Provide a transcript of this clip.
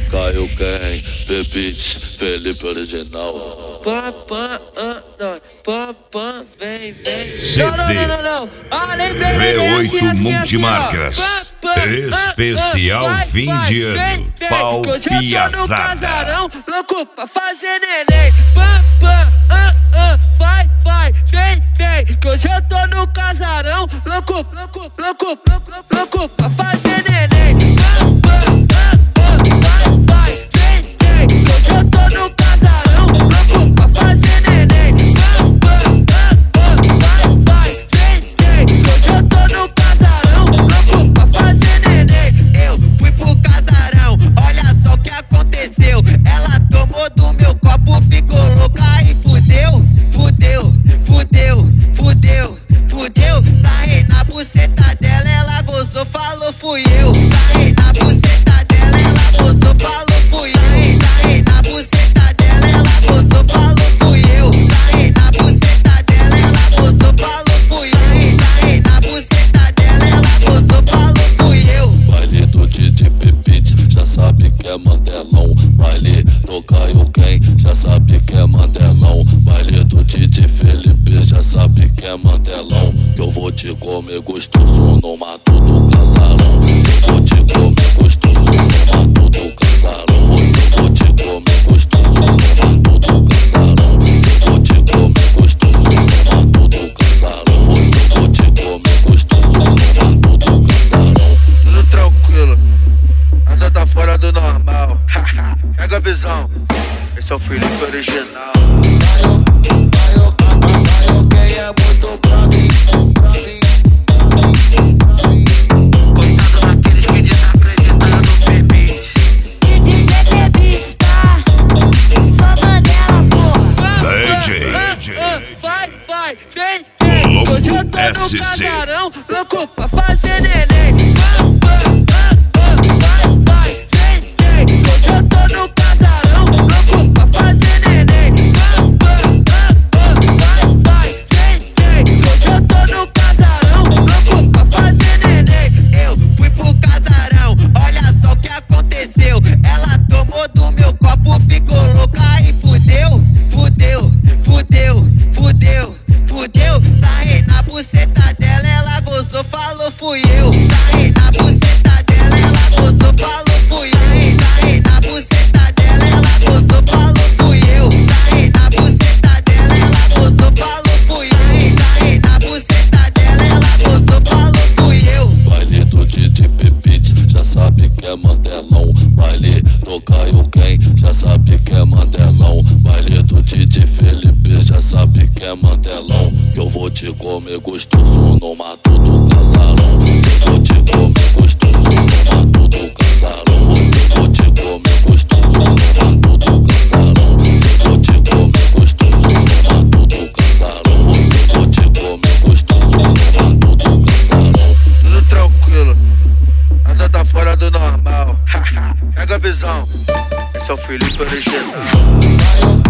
Caio Ken, Pepite, Felipe Original. Pam, vem. CD Não. Ah, lembrei, V8 assim, Multimarcas. Especial fim de ano. Pau Hoje eu tô no Piazada. casarão, louco pra fazer neném. Vai, vem. Que hoje eu tô no casarão, louco pra fazer neném. Vai, vem. Que hoje eu tô no casarão, louco pra fazer neném. Vai, vem. Que hoje eu tô no casarão, louco pra fazer neném. Eu fui pro casarão, olha só o que aconteceu. Ela tomou do meu copo, ficou louca e fudeu. Sarrei na buceta dela, ela gozou, falou fui eu. Sarrei na buceta dela, ela gozou, falou fui eu. Sarrei na buceta dela, ela gozou, falou fui eu. Sarrei na buceta dela, ela gozou, falou fui eu. Sarrei na buceta dela, ela gozou, falou fui eu. Baile do DJ Pepite, já sabe que é Mandelão. Baile do Caio Ken, já sabe que é Mandelão. Baile do DJ Felipe, já sabe que é Mandelão. Que eu vou te comer gostoso no mato do casarão. Eu vou te comer gostoso no mato do casarão. Eu vou te comer gostoso no mato do casarão. Eu vou te comer gostoso no mato do casarão. Eu vou te comer gostoso no mato do casarão. Tudo tranquilo, nada tá fora do normal. Pega a visão, esse é o Felipe Original. Quem é muito pra mim. Coitado daqueles que desacreditaram no Pepite. Pepite, tá? Só Mandela, porra. Vai, vem. Colombo Hoje eu tô no SC. casarão, louco pra fazer neném. Vai, vem. Hoje eu tô no casarão, louco pra fazer neném. Vai, vem. Hoje eu tô no casarão, louco pra fazer neném. Eu fui pro casarão, olha só o que aconteceu. Ela tomou do meu copo, ficou louca e fudeu. Sarrei na buceta dela, ela gozou, falou fui eu. Sarrei na buceta dela, ela gozou, falou fui eu. Sarrei na buceta dela, ela gozou, falou fui eu. Sarrei na buceta dela, ela gozou, falou fui eu. Sarrei na buceta dela, ela gozou, falou fui eu. Baile do DJ Pepite, já sabe que é Mandelão. Baile do Caio Ken, já sabe que é Mandelão. Baile do DJ Felipe, já sabe que é Mandelão. Que eu vou te comer gostoso no mato do casarão. Eu vou te comer gostoso no mato do casarão. Eu vou te comer gostoso no mato do casarão. Eu vou te comer gostoso no mato do casarão. Eu vou te comer gostoso no mato do casarão. Tudo tranquilo, nada tá fora do normal. Pega a visão, esse é o Felipe Original.